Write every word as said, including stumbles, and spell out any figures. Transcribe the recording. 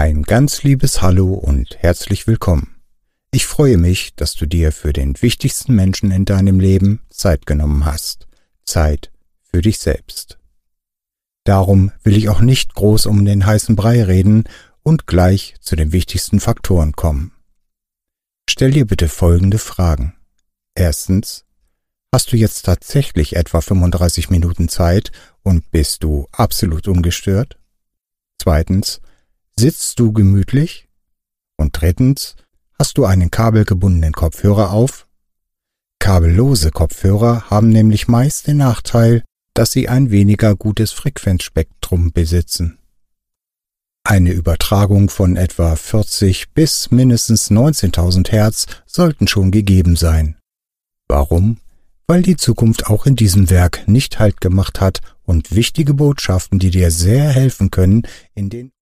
Ein ganz liebes Hallo und herzlich willkommen. Ich freue mich, dass du dir für den wichtigsten Menschen in deinem Leben Zeit genommen hast. Zeit für dich selbst. Darum will ich auch nicht groß um den heißen Brei reden und gleich zu den wichtigsten Faktoren kommen. Stell dir bitte folgende Fragen. Erstens, hast du jetzt tatsächlich etwa fünfunddreißig Minuten Zeit und bist du absolut ungestört? Zweitens, sitzt du gemütlich? Und drittens, hast du einen kabelgebundenen Kopfhörer auf? Kabellose Kopfhörer haben nämlich meist den Nachteil, dass sie ein weniger gutes Frequenzspektrum besitzen. Eine Übertragung von etwa vierzig bis mindestens neunzehntausend Hertz sollten schon gegeben sein. Warum? Weil die Zukunft auch in diesem Werk nicht Halt gemacht hat und wichtige Botschaften, die dir sehr helfen können, in den